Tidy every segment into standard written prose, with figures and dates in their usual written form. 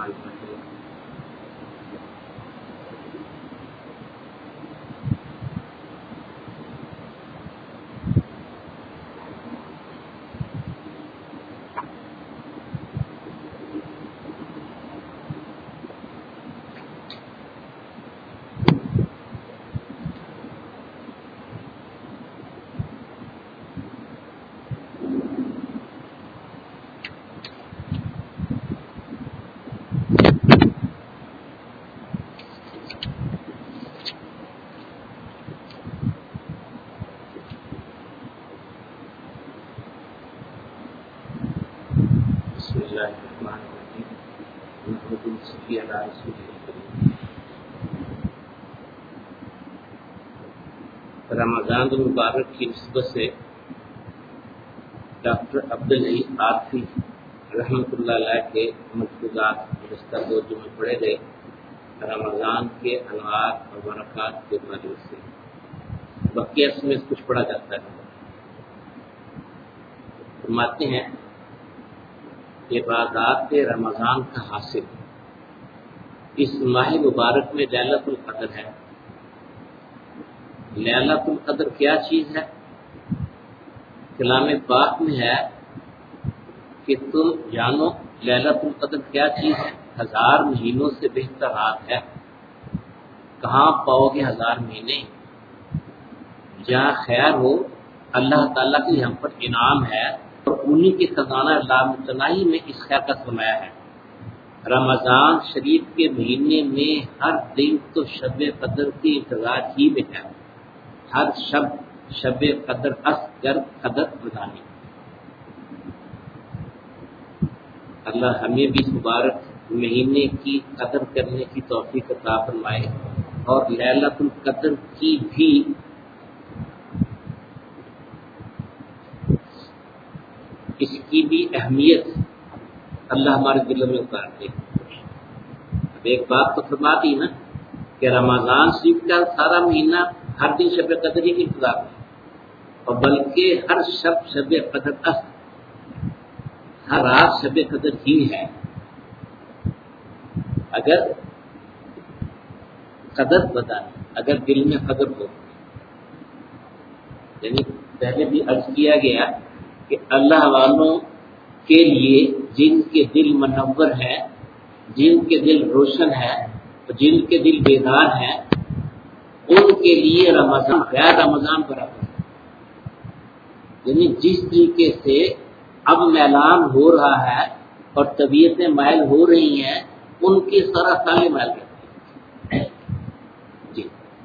الرحمن الرحیم. بسم اللہ الرحمن الرحیم. نحمده ونصلي علی رسوله الکریم. رمضان المبارک کی نسبت سے ڈاکٹر عبدالعزیز عاطفی رحمۃ اللہ علیہ کے ملفوظات گزشتہ 2 جمعے پڑھے گئے رمضان کے انوار اور برکات کے بارے سے. بقیہ اس میں کچھ پڑھا جاتا ہے. فرماتے ہیں عبادات رمضان کا حاصل اس ماہ مبارک میں لیلۃ القدر ہے. لیلۃ القدر کیا چیز ہے؟ کلام پاک میں ہے کہ تم جانو لیلۃ القدر کیا چیز ہے. 1000 مہینوں سے بہتر رات ہے. کہاں پاؤ گے 1000 مہینے؟ جہاں خیر ہو. اللہ تعالیٰ کی ہم پر انعام ہے اور انہی کے خزانہ لامتناہی میں اس خیر کا سرمایہ ہے. رمضان شریف کے مہینے میں ہر دن تو شب قدر کی انتظار ہی میں ہے. ہر شب قدر اصغر قدر بدانی. اللہ ہمیں بھی اس مبارک مہینے کی قدر کرنے کی توفیق عطا فرمائے اور لیلۃ القدر کی بھی اس کی بھی اہمیت اللہ ہمارے دلوں میں اتار دے. اب ایک بات تو فرما دی نا کہ رمضان شریف کا سارا مہینہ ہر دن شب قدر ہی کی انتظار ہے اور بلکہ ہر شب قدر ہر رات شب قدر ہی ہے. اگر قدر بدانی اگر دل میں قدر ہو یعنی پہلے بھی عرض کیا گیا کہ اللہ والوں کے لیے جن کے دل منور ہیں جن کے دل روشن ہے جن کے دل بیدار ہیں ان کے لیے رمضان غیر رمضان برابر ہے. یعنی جس طریقے سے اب میلان ہو رہا ہے اور طبیعتیں مائل ہو رہی ہیں ان کی سارا سالے مائل کرتی ہیں. جی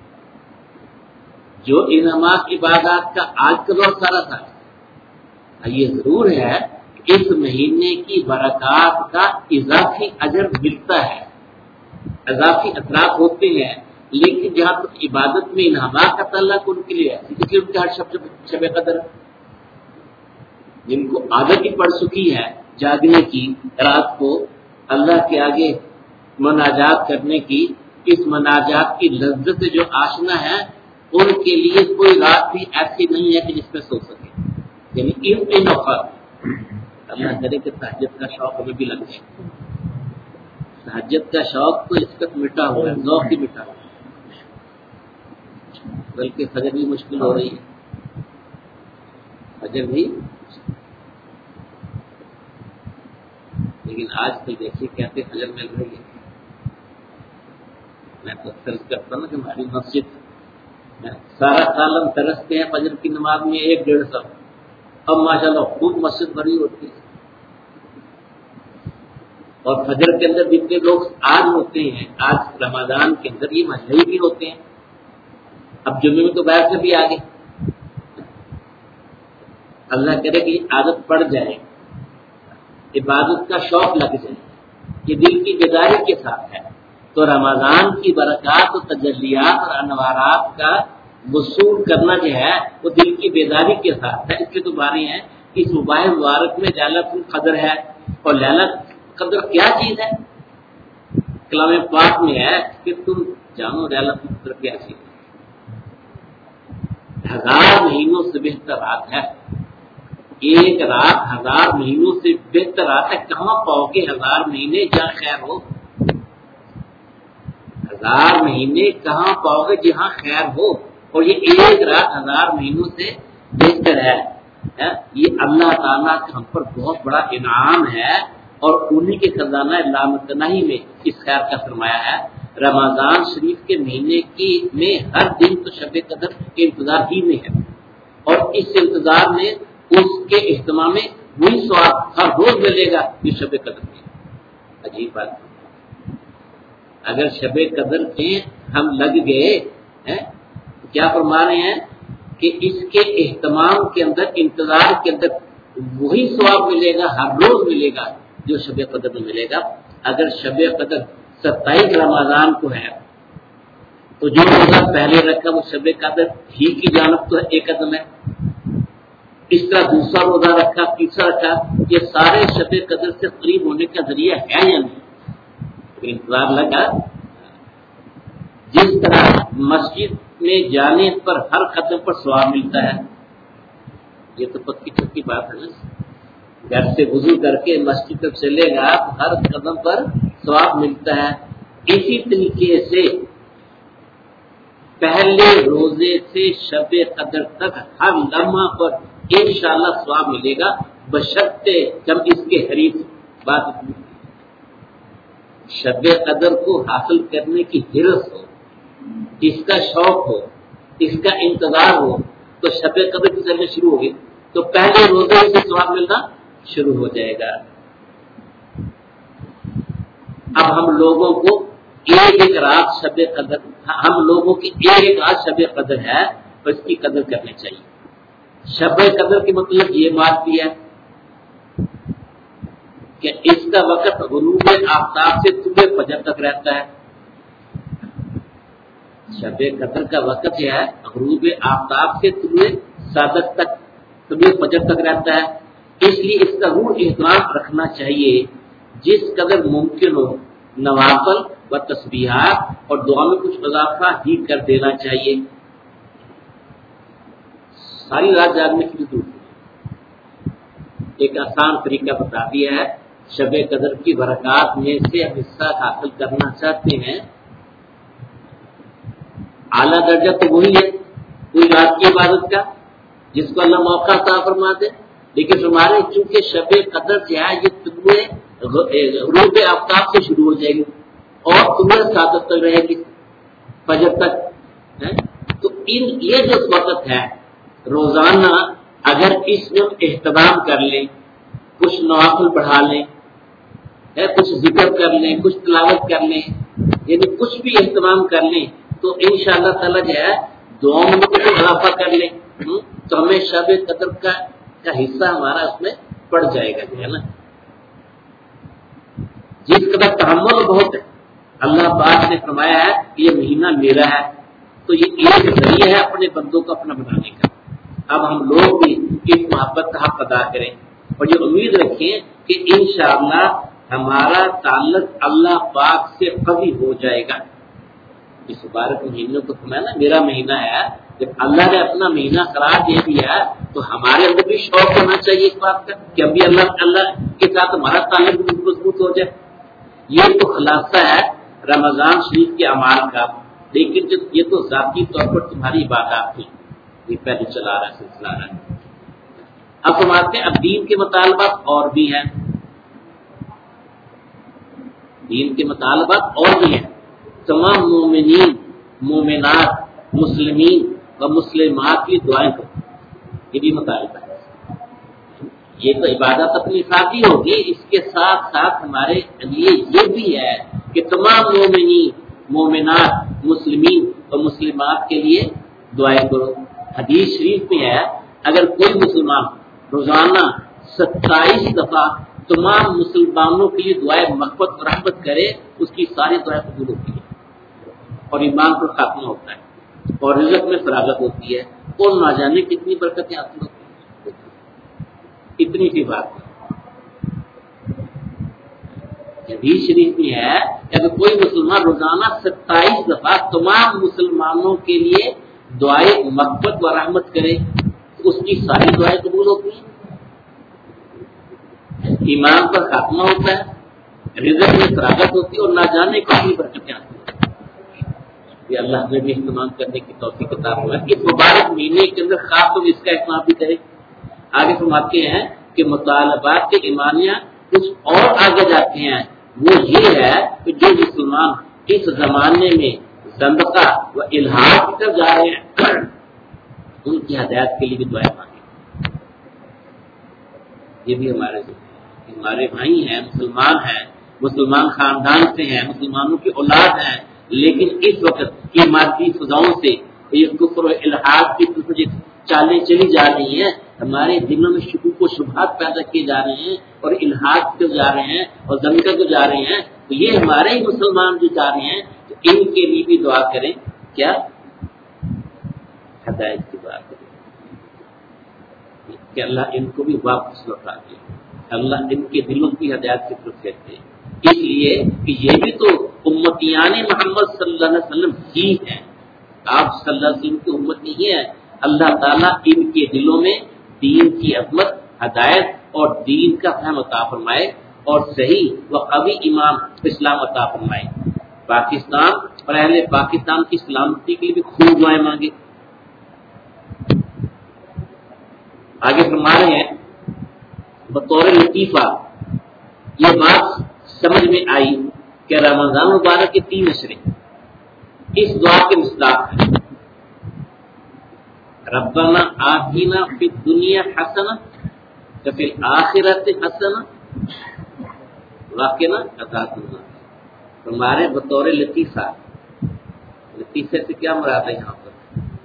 جو انعامات عبادات کا آج کا دور سارا سال یہ ضرور ہے کہ اس مہینے کی برکات کا اضافی اجر ملتا ہے. اضافی اثرات ہوتے ہیں لیکن جہاں تک عبادت میں انعامات کا تعلق ان کے لیے ہے اس لیے ان کے ہر شب قدر جن کو عادت ہی پڑ چکی ہے جاگنے کی رات کو اللہ کے آگے مناجات کرنے کی اس مناجات کی لذت سے جو آشنا ہے ان کے لیے کوئی رات بھی ایسی نہیں ہے کہ جس میں سو سکے. یعنی ان اوقات اللہ کرے کہ تہجد کا شوق ہمیں بھی لگ جائے. تہجد کا شوق تو اس وقت مٹا ہوا ہے ذوق ہی مٹا ہوا ہے بلکہ فجر بھی مشکل ہو رہی ہے. فجر بھی لیکن آج کل دیکھیے کہتے فجر مل رہی ہے. میں تو فرض کرتا ہوں کہ ہماری مسجد سارا سال ہم ترستے ہیں فجر کی نماز میں 1-1.5 اب ماشاءاللہ خوب مسجد بھری ہوتی ہے اور فجر کے اندر جتنے لوگ آج ہوتے ہیں آج رمضان کے اندر یہ محلے بھی ہوتے ہیں. اب جمعے میں تو باہر سے بھی آگے اللہ کرے کہ عادت پڑ جائے عبادت کا شوق لگ جائے یہ دل کی بیداری کے ساتھ ہے تو رمضان کی برکات و تجلیات اور انوارات کا وصول کرنا جو ہے وہ دل کی بیداری کے ساتھ ہے. اس کے تو بارے ہیں کہ اس مبارک میں لیلۃ القدر ہے اور لیلۃ القدر کیا چیز ہے؟ کلام پاک میں ہے کہ تم جانو لیلۃ القدر کیا چیز ہے. 1000 مہینوں سے بہتر رات ہے. ایک رات 1000 مہینوں سے بہتر رات ہے. کہاں پاؤ گے 1000 مہینے جہاں خیر ہو؟ 1000 مہینے کہاں پاؤ گے جہاں خیر ہو؟ اور یہ ایک رات 1000 مہینوں سے بہتر ہے. یہ اللہ تعالیٰ کا ہم پر بہت بڑا انعام ہے، اور انہی کے خزانہ لامتناہی میں اس خیر کا فرمایا ہے. رمضان شریف کے مہینے میں ہر دن تو شب قدر کے انتظار ہی میں ہے، اور اس انتظار میں اس کے اہتمام میں وہی ثواب ہر روز ملے گا جو شب قدر کے. عجیب بات، اگر شب قدر کے ہم لگ گئے کیا فرما رہے ہیں کہ اس کے اہتمام کے اندر، انتظار کے اندر وہی ثواب ملے گا، ہر روز ملے گا جو شب قدر میں ملے گا. اگر شب قدر 27 رمضان کو ہے تو جو روزہ پہلے رکھا وہ شب قدر ہی کی جانب تو ایک قدم ہے. اس طرح دوسرا روزہ رکھا، تیسرا رکھا، یہ سارے شب قدر سے قریب ہونے کا ذریعہ ہے یا نہیں؟ انتظار لگا. جس طرح مسجد میں جانے پر ہر قدم پر ثواب ملتا ہے، یہ تو پکی چھکی بات ہے نا. گھر سے وضو کر کے مسجد تک چلے گا تو ہر قدم پر ثواب ملتا ہے. اسی طریقے سے پہلے روزے سے شب قدر تک ہر لمحہ پر انشاءاللہ ثواب ملے گا، بشرطے جب اس کے حریف بات شب قدر کو حاصل کرنے کی حرص ہو، اس کا شوق ہو، اس کا انتظار ہو، تو شب قدر کی چلنے شروع ہوگی تو پہلے روزے سے ثواب ملنا شروع ہو جائے گا. اب ہم لوگوں کو ایک رات شب قدر، ہم لوگوں کی ایک رات شب قدر ہے تو اس کی قدر کرنی چاہیے. شب قدر کی مطلب یہ بات بھی ہے کہ اس کا وقت غروب آفتاب سے طلوع فجر تک رہتا ہے. شب قدر کا وقت یہ ہے غروب آفتاب سے طلوع صادق تک، طلوع فجر تک رہتا ہے. اس لیے اس کا روح احترام رکھنا چاہیے. جس قدر ممکن ہو نوافل و تسبیحات اور دعا میں کچھ اضافہ ہی کر دینا چاہیے. ساری رات جاگنے کی ضرورت ہے. ایک آسان طریقہ بتا دیا ہے. شب قدر کی برکات میں سے حصہ حاصل کرنا چاہتے ہیں، اعلیٰ درجہ تو وہی ہے کوئی رات کی عبادت کا جس کو اللہ موقع عطا فرما دے. لیکن ہمارے چونکہ شب قدر جو ہے یہ طلوع غروب آفتاب سے شروع ہو جائے گی اور طلوع صادق تک رہے گی فجر تک. تو یہ جو وقت ہے روزانہ اگر اس میں اہتمام کر لیں، کچھ نوافل بڑھا لیں، کچھ ذکر کر لیں، کچھ تلاوت کر لیں، یعنی کچھ بھی اہتمام کر لیں تو انشاءاللہ تعالی جو ہے دعاؤں میں کچھ اضافہ کر لیں تو ہمیں شب قدر کا حصہ ہمارا اس میں پڑ جائے گا جو ہے نا. جس قدر تحمل بہت ہے، اللہ پاک نے فرمایا ہے کہ یہ مہینہ میرا ہے، تو یہ ایک ذریعہ ہے اپنے بندوں کو اپنا بنانے کا. اب ہم لوگ بھی اس محبت کا حق ادا کریں اور یہ امید رکھیں کہ انشاءاللہ ہمارا تعلق اللہ پاک سے قوی ہو جائے گا. اس مبارک مہینے کو فرمایا نا میرا مہینہ ہے. جب اللہ نے اپنا مہینہ قرار دے دیا تو ہمارے اندر بھی شوق ہونا چاہیے اس بات کا کہ ابھی اللہ کے ساتھ ہمارا تعلق مضبوط ہو جائے. یہ تو خلاصہ ہے رمضان شریف کے اعمال کا. لیکن یہ تو ذاتی طور پر تمہاری عبادات تھی، یہ پہلے چلا رہا ہے سلسلہ رہا ہے. اب سمجھتے ہیں اب دین کے مطالبات اور بھی ہیں، دین کے مطالبات اور بھی ہیں. تمام مومنین، مومنات، مسلمین و مسلمات کی دعائیں کرو، یہ بھی مطالبہ ہے. یہ تو عبادت اپنی ذاتی ہوگی، اس کے ساتھ ساتھ ہمارے لیے یہ بھی ہے کہ تمام مومنین، مومنات، مسلمین و مسلمات کے لیے دعائیں کرو. حدیث شریف میں ہے اگر کوئی مسلمان روزانہ 27 دفعہ تمام مسلمانوں کے لیے دعائیں مغفرت و رحمت کرے، اس کی ساری دعائیں قبول ہوتی ہیں اور ایمان پر خاتمہ ہوتا ہے اور رزق میں فراغت ہوتی ہے اور نہ جانے کتنی برکتیں حاصل ہوتی ہیں. اتنی سی بات ہے. حدیث شریف میں ہے کہ اگر کوئی مسلمان روزانہ 27 دفعہ تمام مسلمانوں کے لیے دعائیں مغفرت و رحمت کرے تو اس کی ساری دعائیں قبول ہوتی ہیں ایمان پر خاتمہ ہوتا ہے، رزق میں فراغت ہوتی ہے اور نہ جانے کتنی برکتیں آتی ہیں۔ یہ اللہ نے بھی اہتمام کرنے کی توفیق عطا فرمائے۔ اس مبارک مہینے کے اندر خاص طور اس کا اہتمام بھی کرے۔ آگے فرماتے ہیں کہ مطالبات کے ایمانیہ کچھ اور آگے جاتے ہیں، وہ یہ ہے کہ جو مسلمان اس زمانے میں زندقہ و الحاد کی طرف جا رہے ہیں ان کی ہدایت کے لیے بھی دعائیں مانگیں۔ یہ بھی ہمارے بھائی ہیں، مسلمان ہیں، مسلمان خاندان سے ہیں، مسلمانوں کی اولاد ہیں، لیکن اس وقت کی مادی فضاؤں سے یہ کفر و الحاد کی چالیں چلی جا رہی ہیں، ہمارے دلوں میں شکوک و شبہات پیدا کیے جا رہے ہیں اور الحاد کو جا رہے ہیں اور زندگی کو جا رہے ہیں، تو یہ ہمارے ہی مسلمان جو جا رہے ہیں تو ان کے لیے بھی دعا کریں، کیا ہدایت کی دعا کریں کہ اللہ ان کو بھی واپس لوٹا دے، اللہ ان کے دلوں کی ہدایت کی طرف پھیرتے ہیں، اس لیے کہ یہ بھی تو امتیان محمد صلی اللہ علیہ وسلم ہی ہیں، آپ صلی اللہ علیہ وسلم کی امت نہیں ہے۔ اللہ تعالیٰ ان کے دلوں میں دین کی عظمت، ہدایت اور دین کا فہم عطا فرمائے اور صحیح و قوی ایمان اسلام عطا فرمائے۔ پاکستان اور اہل پاکستان کی سلامتی کے لیے بھی خوب دعائیں مانگے۔ آگے فرما رہے ہیں بطور لطیفہ یہ بات سمجھ میں آئی کہ رمضان مبارک کے 3 اشرے اس دعا کے مصداق ہیں۔ ربنا آتنا فی الدنیا حسنہ وفی الآخرۃ حسنہ وقنا عذاب النار۔ ہمارے بطور لطیفہ، لطیفے سے کیا مراد ہے یہاں پر؟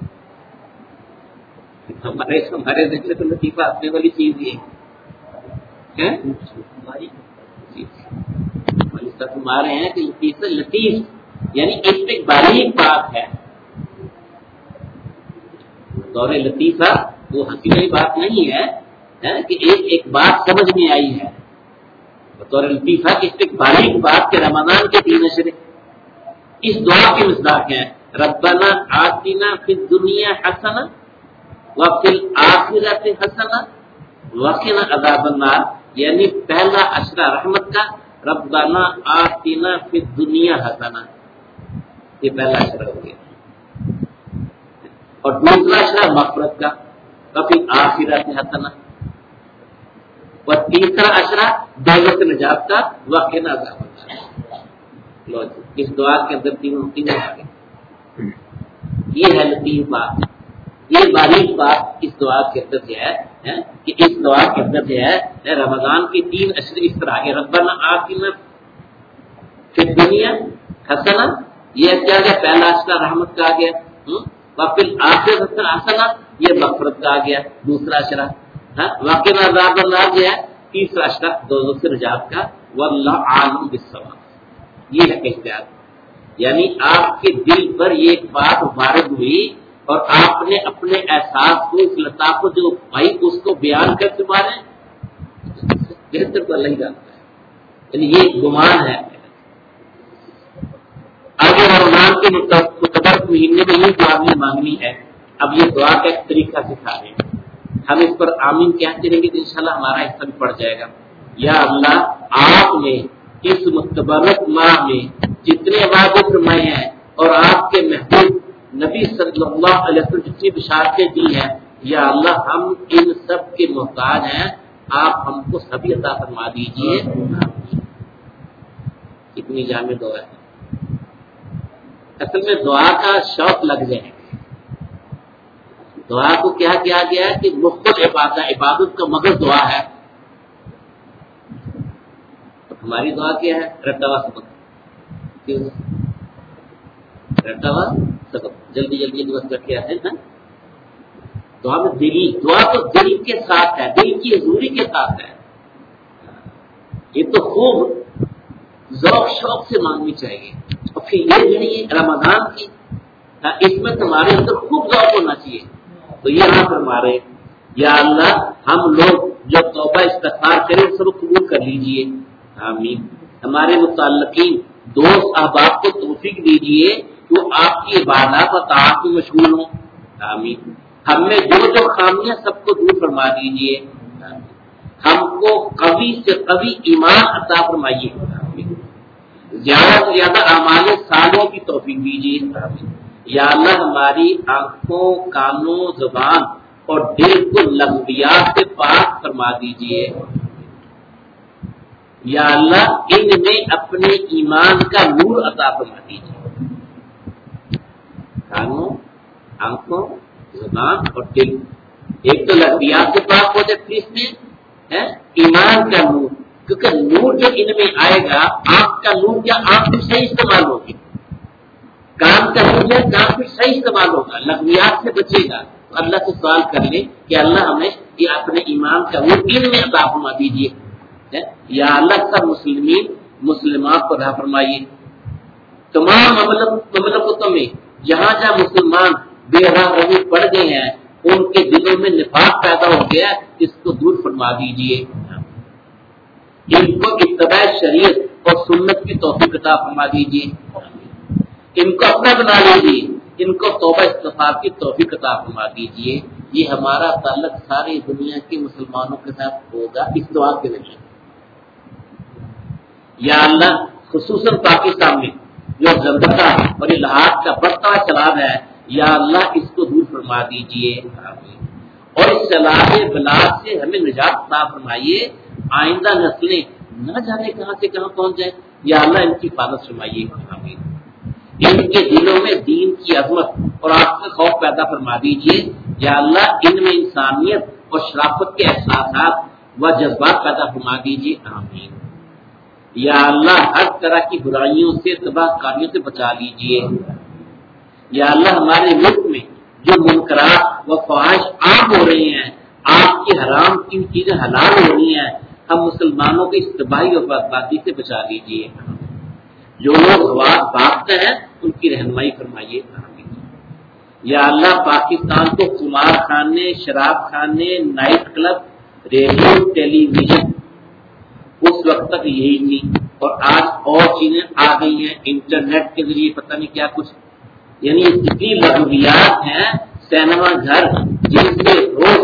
ہمارے ذکر تو لطیفہ اپنے والی چیز ہی ہے، ہمارے ہیں کہ لطیفہ لطیف یعنی اس میں باریک بات ہے۔ بطور لطیفہ وہ ہنسی والی بات نہیں ہے کہ ایک بات سمجھ میں آئی ہے، بطور لطیفہ کہ اس میں باریک بات کے رمضان کے 3 اشرے اس دعا کے مصداق ہیں۔ ربنا آتنا فی الدنیا حسنہ وفی الآخرۃ حسنہ وقنا عذاب النار، یعنی پہلا اشرہ رحمت کا ربنا آتنا فی الدنیا حسنہ، یہ پہلا اشرہ ہو گیا، اور دوسرا اشرہ مغفرت کا وفی الآخرۃ حسنہ، اور تیسرا اشرہ دوزخ سے نجات کا وقنا عذاب النار۔ اس دعا کے اندر تینوں آ گئے۔ یہ ہے لطیف بات، یہ باریک بات اس دعا کے اندر جو ہے کہ اس دعا کے اندر جو ہے رمضان کے 3 اشرے اس طرح ہے۔ ربنا آتنا فی الدنیا حسنہ، یہ کیا گیا؟ پہلا اشرہ رحمت کا آ گیا، وفی الآخرۃ حسنہ یہ مغفرت کا آ گیا دوسرا اشرہ، وقنا عذاب النار جو ہے تیسرا اشرہ دوزخ سے نجات کا، واللہ عالم بالصواب۔ یہ ہے احتیاط، یعنی آپ کے دل پر یہ ایک بات وارد ہوئی اور آپ نے اپنے احساس کو، اس لطافت جو پائی اس کو بیان کر چکا ہے، بہتر تو اللہ ہی جانتا ہے، یعنی یہ گمان ہے۔ آگے رمضان کے مقدس مہینے میں یہ دعا بھی مانگنی ہے۔ اب یہ دعا کا ایک طریقہ سکھا رہے ہیں، ہم اس پر آمین کہتے رہیں گے تو انشاءاللہ ہمارا حصہ بھی پڑ جائے گا۔ یا اللہ، آپ نے اس متبرک ماہ میں جتنے وعدے فرمائے ہیں اور آپ کے محبوب نبی صلی اللہ علیہ وسلم جتنی بشارتیں دی ہیں، یا اللہ ہم ان سب کے محتاج ہیں، آپ ہم کو سبھی عطا فرما دیجیے۔ اتنی جامع دعا ہے، اصل میں دعا کا شوق لگ جائے۔ دعا کو کیا کیا گیا ہے کہ مختص عبادت کا مغز دعا ہے۔ ہماری دعا کیا ہے؟ رٹوا سبق، رٹوا سبق، جلدی جلدی دعا کر کے آتے ہیں۔ دعا میں دلی، دعا تو دل کے ساتھ ہے، دل کی حضوری کے ساتھ ہے۔ یہ تو خوب ذوق شوق سے مانگنی چاہیے، اور پھر یہ نہیں رمضان کی، اس میں تمہارے اندر خوب ذوق ہونا چاہیے۔ تو یہ یہاں فرما رہے، یا اللہ ہم لوگ جو توبہ استغفار کریں سب قبول کر لیجئے، آمین۔ ہمارے متعلقین دوست احباب کو توفیق دیجئے کہ وہ آپ کی عبادات و طاعت میں مشغول ہوں، آمین۔ ہم میں جو خامیاں سب کو دور فرما دیجئے، ہم کو قوی سے قوی ایمان عطا فرمائیے، زیادہ سے زیادہ اعمال صالحوں کی توفیق دیجیے۔ یا اللہ ہماری آنکھوں، کانوں، زبان اور دل کو لغویات سے پاک فرما دیجیے۔ یا اللہ ان میں اپنے ایمان کا نور عطا فرما دیجیے۔ کانوں، آنکھوں، زبان اور دل، ایک تو لغویات سے پاک ہو جائے، پھر اس میں ایمان کا نور، کیونکہ نور جو ان میں آئے گا، آنکھ کا نور کیا آنکھ بھی صحیح استعمال ہوگی، کام کا نور ہے کام بھی صحیح استعمال ہوگا، لغویات سے بچے گا۔ تو اللہ سے سوال کر لیں کہ اللہ ہمیں یہ اپنے ایمان کا نور ان میں عطا فرما دیجیے۔ یا اللہ سب مسلمات کو رہا فرمائیے، تمام مملکتوں میں جہاں جہاں مسلمان بے راہ روی پڑ گئے ہیں، ان کے دلوں میں نفاق پیدا ہو گیا، اس کو دور فرما دیجیے۔ ان کو اتباع شریعت اور سنت کی توفیق عطا فرما دیجیے، ان کو اپنا بنا لیجیے، ان کو توبہ استغفار کی توفیق عطا فرما دیجیے۔ یہ ہمارا تعلق ساری دنیا کے مسلمانوں کے ساتھ ہوگا اس دعا کے ذریعے۔ یا اللہ خصوصاً پاکستان میں جو زندگی اور الحاد کا بڑھتا چلان ہے، یا اللہ اس کو دور فرما دیجیے، اور اس سیلاب بلا سے ہمیں نجات عطا فرمائیے۔ آئندہ نسلیں نہ جانے کہاں سے کہاں پہنچ جائیں، یا اللہ ان کی حفاظت فرمائیے۔ آمین۔ ان کے دلوں میں دین کی عظمت اور آپ کا خوف پیدا فرما دیجیے۔ یا اللہ ان میں انسانیت اور شرافت کے احساسات و جذبات پیدا فرما دیجیے۔ آمین۔ یا اللہ ہر طرح کی برائیوں سے، تباہ کاریوں سے بچا لیجیے۔ یا اللہ ہمارے ملک میں جو منکرات و فواحش عام ہو رہی ہیں، آپ کی حرام کی چیزیں حلال ہو رہی ہیں، ہم مسلمانوں کی اس تباہی اور بربادی سے بچا لیجیے۔ جو لوگ بھاگتے ہیں ان کی رہنمائی فرمائیے۔ یا اللہ پاکستان کو قمار خانے، شراب خانے، night club, radio, television اس وقت تک یہی تھی، اور آج اور چیزیں آ گئی ہیں، انٹرنیٹ کے ذریعے پتہ نہیں کیا کچھ، یعنی اتنی لغویات ہیں، سینما گھر جن سے روز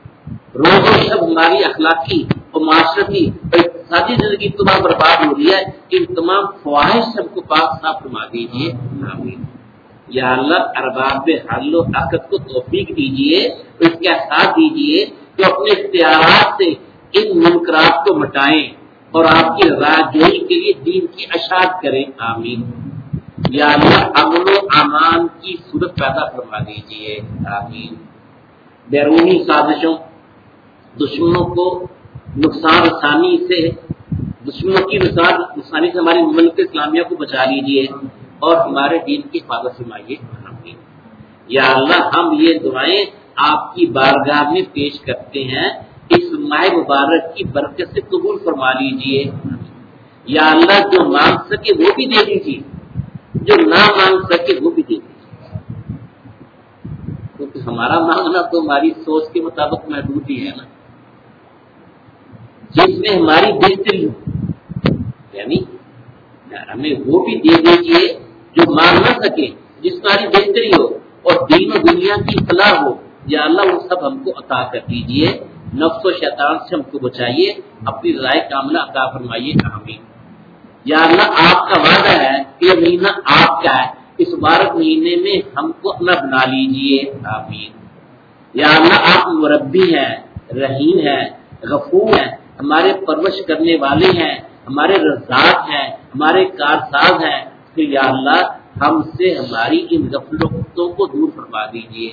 و شب ہماری اخلاقی اور معاشرتی اور اقتصادی زندگی تمام برباد ہو رہی ہے۔ ان تمام فواہش سب کو پاک صاف فرما دیجیے۔ آمین۔ یا اللہ ارباب حل و عقد کو توفیق دیجیے، اس کے احساس دیجیے کہ اپنے اختیارات سے ان منکرات کو مٹائیں اور آپ کی راہ جوئی کے لیے دین کی اشاعت کریں۔ آمین۔ یا اللہ امن و امان کی صورت پیدا فرما دیجیے۔ آمین۔ بیرونی سازشوں، دشمنوں کو نقصان رسانی سے، دشمنوں کی نقصان رسانی سے ہماری ملک اسلامیہ کو بچا لیجیے اور ہمارے دین کی حفاظت فرمائیے۔ آمین۔ یا اللہ ہم یہ دعائیں آپ کی بارگاہ میں پیش کرتے ہیں، اس ماہ مبارک کی برکت سے قبول فرما لیجیے۔ یا اللہ جو مانگ سکے وہ بھی دے دیجیے، جو نہ مانگ سکے وہ بھی دے دیجیے، کیونکہ ہمارا مانگنا تو ہماری سوچ کے مطابق محدود ہی ہے نا۔ جس میں ہماری بہتری ہو، یعنی ہمیں وہ بھی دے دیجیے جو مانگ نہ سکے، جس میں ہماری بہتری ہو اور دین و دنیا کی فلاح ہو۔ یا اللہ وہ سب ہم کو عطا کر دیجیے، نفس و شیطان سے ہم کو بچائیے، اپنی رائے کاملہ عطا فرمائیے۔ آمین۔ یا اللہ آپ کا وعدہ ہے کہ یہ مہینہ آپ کا ہے، اس مبارک مہینے میں ہم کو اپنا بنا لیجیے۔ آمین۔ یا اللہ آپ مربی ہیں، رحیم ہیں، غفور ہیں، ہمارے پرورش کرنے والے ہیں، ہمارے رزاق ہیں، ہمارے کارساز ہیں، پھر یا اللہ ہم سے ہماری ان غفلتوں کو دور فرما دیجیے۔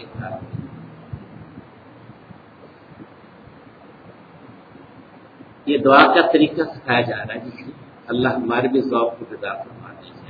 یہ دعا کا طریقہ سکھایا جا رہا ہے، جس سے اللہ ہمارے بھی ذوق کو پیدا فرما دیجیے۔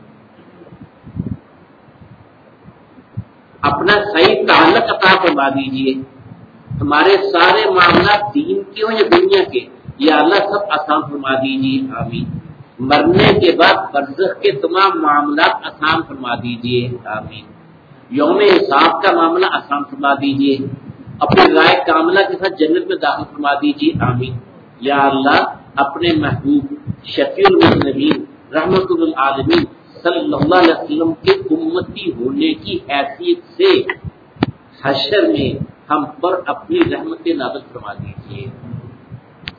اپنا صحیح تعلق عطا فرما دیجیے، ہمارے سارے معاملات دین کے ہوں یا دنیا کے، یا اللہ سب آسان فرما دیجیے۔ آمین۔ مرنے کے بعد برزخ کے تمام معاملات آسان فرما دیجیے۔ آمین۔ یوم حساب کا معاملہ آسان فرما دیجیے، اپنی رائے کاملہ کے ساتھ جنت میں داخل فرما دیجیے۔ آمین۔ یا اللہ اپنے محبوب شفیع المذنبین رحمت للعالمین صلی اللہ علیہ وسلم کے امتی ہونے کی حیثیت سے حشر میں ہم پر اپنی رحمت نازل فرما دیجیے۔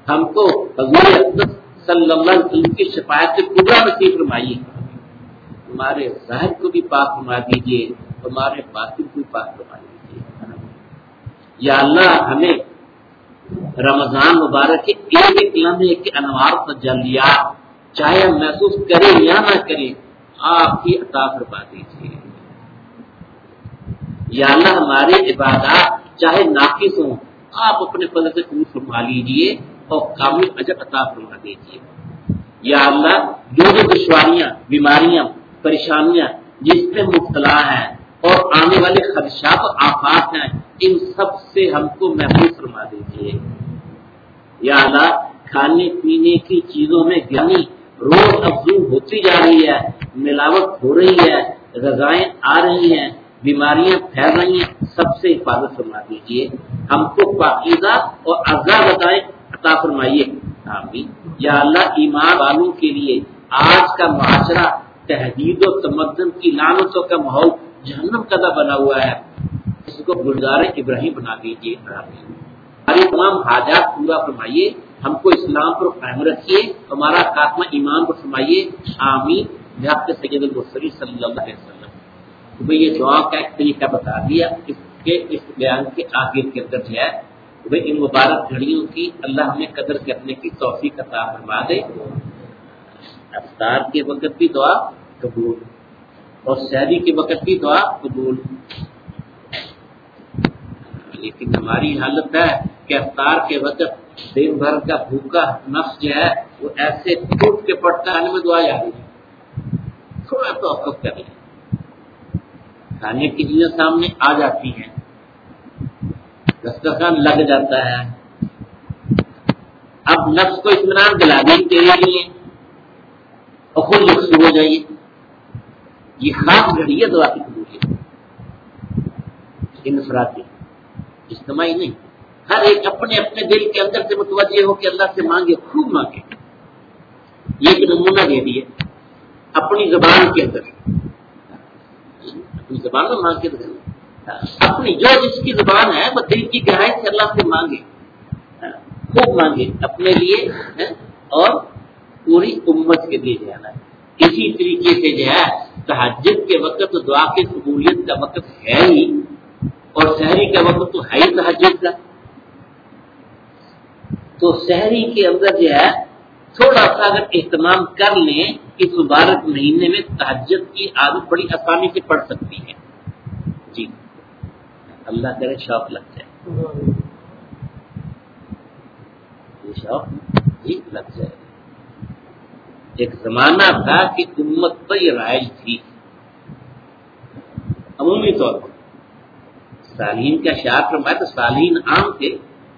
ہم کو حضور اقدس صلی اللہ علیہ وسلم کی شفاعت سے کبریٰ نصیب فرمائیے. ہمارے ظاہر کو بھی پاک فرما دیجیے, ہمارے باطن کو بھی پاک فرما دیجیے. یا اللہ ہمیں رمضان مبارک کے ایک ایک لمحے کے انوار تجلیات چاہے ہم محسوس کریں یا نہ کریں آپ ہی عطا فرما دیجیے. یا اللہ ہماری عبادات چاہے ناقص ہوں آپ اپنے فضل سے قبول فرما لیجیے اور کامل اجر عطا فرما دیجیے. یا اللہ جو دشواریاں بیماریاں پریشانیاں جس میں مبتلا ہیں اور آنے والے خدشات اور آفات ہیں ان سب سے ہم کو محفوظ فرما دیجیے. یا اللہ کھانے پینے کی چیزوں میں گرمی روز افزوں ہوتی جا رہی ہے, ملاوٹ ہو رہی ہے, غذائیں آ رہی ہیں, بیماریاں پھیل رہی ہیں, سب سے حفاظت فرما دیجیے. ہم کو پاکیزہ اور ازاں غذائیں عطا فرمائیے. آمین. یا اللہ ایمان والوں کے لیے آج کا معاشرہ تہذیب و تمدن کی لعنتوں کا ماحول جہنم کا بنا ہوا ہے, اس کو گلزار ابراہیم بنا دیجیے. آمین. ہماری تمام حاجات پورا فرمائیے, ہم کو اسلام پر قائم رکھیے, ہمارا خاتمہ ایمان پر فرمائیے. آمین. بحق سید المرسلین صلی اللہ علیہ وسلم. تو یہ دعا کا ایک طریقہ بتا دیا اس بیان کے آخر کے اندر جو ہے ان مبارک گھڑیوں کی اللہ ہمیں قدر کرنے کی توفیق عطا فرما دے. افطار کے وقت بھی دعا قبول اور سحری کے وقت بھی دعا قبول. لیکن ہماری حالت ہے کہ افطار کے وقت دن بھر کا بھوکا نفس جو ہے وہ ایسے ٹوٹ کے پڑتا ہے میں دعا جاری ہے. تھوڑا توقف کر لیں, کھانے کی چیزیں سامنے آ جاتی ہیں, دسترخوان لگ جاتا ہے, اب نفس کو اطمینان دلا دیں کے لیے اور خود مقصود ہو جائیے. یہ خاص گھڑی ہے دعا کی قبولیت, انفرادی اجتماعی نہیں. ہر ایک اپنے اپنے دل کے اندر سے متوجہ ہو کہ اللہ سے مانگے, خوب مانگے. یہ ایک نمونہ دے دیے اپنی زبان کے اندر, اپنی زبان میں مانگ کے اپنی جو جس کی زبان ہے وہ دل کی گہرائی سے اللہ سے مانگے, خوب مانگے اپنے لیے اور پوری امت کے لیے جانا ہے. اسی طریقے سے جو ہے تہجد کے وقت تو دعا کی قبولیت کا وقت ہے ہی, اور سحری کا وقت تو ہے ہی تہجد کا. تو سحری کے اندر جو ہے تھوڑا سا اگر اہتمام کر لیں اس مبارک مہینے میں تہجد کی عادت بڑی آسانی سے پڑ سکتی ہے. جی اللہ کرے شوق لگ جائے, یہ شوق جی لگ جائے. ایک زمانہ تھا کہ امت پر یہ رائج تھی عمومی طور پر. صالحین کا شعار فرمایا تو صالحین عام تھے.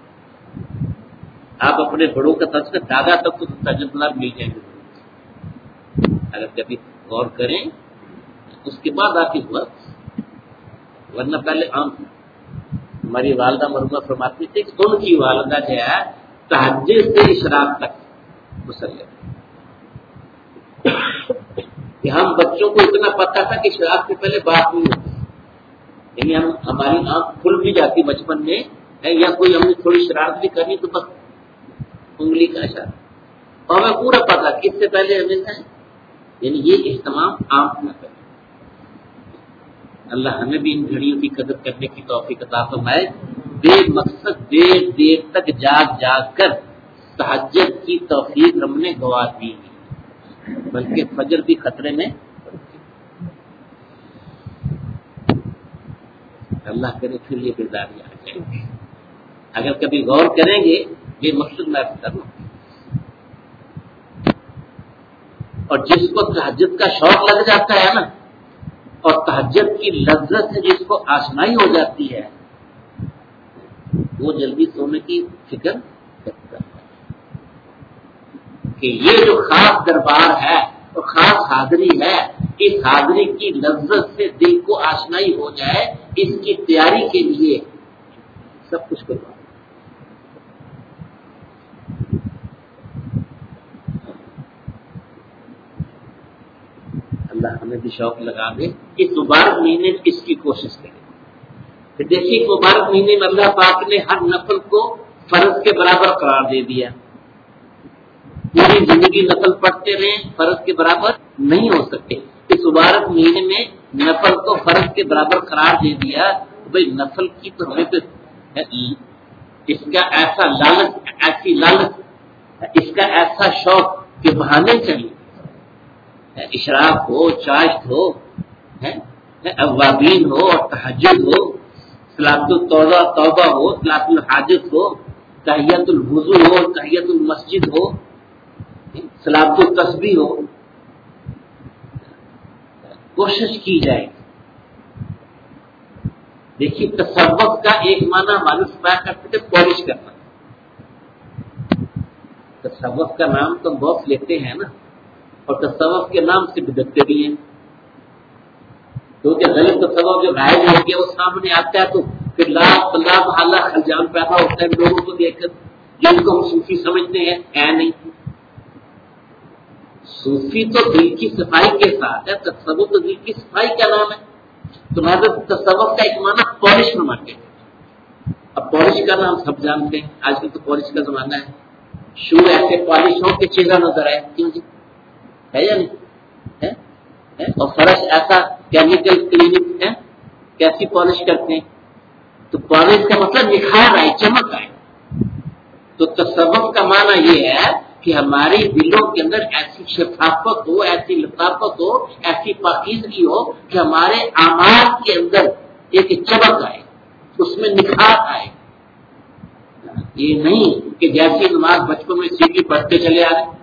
آپ اپنے بڑوں کا تذکرہ دادا تک تو تہجد مل جائیں گے اگر کبھی غور کریں, اس کے بعد آپ کی ہوا, ورنہ پہلے عام تھا. ہماری والدہ مرحومہ فرماتی تھی کہ ان کی والدہ جو ہے تہجد سے اشراق تک مسلم, کہ ہم بچوں کو اتنا پتا تھا کہ اشراق سے پہلے بات نہیں ہوتی, یعنی ہماری آنکھ کھل بھی جاتی بچپن میں یا کوئی ہم نے تھوڑی شرارت بھی کرنی تو بس انگلی کا اشارہ, اور ہمیں پورا پتا کس سے پہلے ہمیں ہے. یعنی یہ اہتمام عام نہ کریں. اللہ ہمیں بھی ان گھڑیوں کی قدر کرنے کی توفیق عطا فرمائے. بے مقصد دیر دیر تک جاگ جاگ کر تہجد کی توفیق ہم نے گوا دی, بلکہ فجر بھی خطرے میں. اللہ کرے پھر یہ بیداری آ جائے. اگر کبھی غور کریں گے یہ مقصد میں کرنا, اور جس کو تہجد کا شوق لگ جاتا ہے نا, اور تہجد کی لذت سے جس کو آشنائی ہو جاتی ہے, وہ جلدی سونے کی فکر کرتا ہے کہ یہ جو خاص دربار ہے اور خاص حاضری ہے, اس حاضری کی لذت سے دل کو آشنائی ہو جائے, اس کی تیاری کے لیے سب کچھ کروا. اللہ ہمیں بھی شوق لگا دے. اس مبارک مہینے میں اس کی کوشش کریں. پھر دیکھیے مبارک مہینے میں اللہ پاک نے ہر نفل کو فرض کے برابر قرار دے دیا. ساری زندگی نفل پڑھتے رہیں فرض کے برابر نہیں ہو سکتے. اس مبارک مہینے میں نفل کو فرض کے برابر قرار دے دیا. بھائی نفل کی تو ہمیں تو اس کا ایسا لالچ، ایسی لالچ، اس کا ایسا شوق کہ بہانے چاہیے. اشراق ہو، چاشت ہو، اوابین ہو اور تہجد ہو، صلاۃ التوبہ ہو، صلاۃ الحاجت ہو، تحیت الوضو ہو، تحیت المسجد ہو، صلاۃ التسبیح ہو. کوشش کی جائے. دیکھیے تصوف کا ایک معنی معلوم کرتے تھے پالش کرنا. تصوف کا نام تو بہت لیتے ہیں نا، اور تصوف کے نام سے بدعتیں بھی ہیں. کیونکہ غلط تصوف جو رائج ہو گیا وہ سامنے آتا ہے تو پھر لاکھ محلہ خلجان پیدا ہوتا ہے لوگوں کو دیکھ کر. جن کو ہم صوفی سمجھتے ہیں نہیں. صوفی تو دل کی صفائی کے ساتھ ہے، تصوف تو دل کی صفائی کا نام ہے. تمہارے تصوف کا ایک معنی پالش میں مانتے ہیں. اب پالش کا نام سب جانتے ہیں، آج کل تو پالش کا زمانہ ہے. شو ایسے پالش ہو کہ چہرہ نظر آئے. کیوں جی؟ ہے یا نہیں ہے؟ اور فرش ایسا کیمیکل کلینک ہے، کیسی پالش کرتے ہیں. تو پالش کا مطلب نکھار آئے، چمک آئے. تو تصوف کا معنی یہ ہے کہ ہماری دلوں کے اندر ایسی شفافت ہو، ایسی لطافت ہو، ایسی پاکیزگی ہو کہ ہمارے اعمال کے اندر ایک چمک آئے، اس میں نکھار آئے. یہ نہیں کہ جیسی نماز بچپن میں سیکھی پڑھتے چلے آ رہے.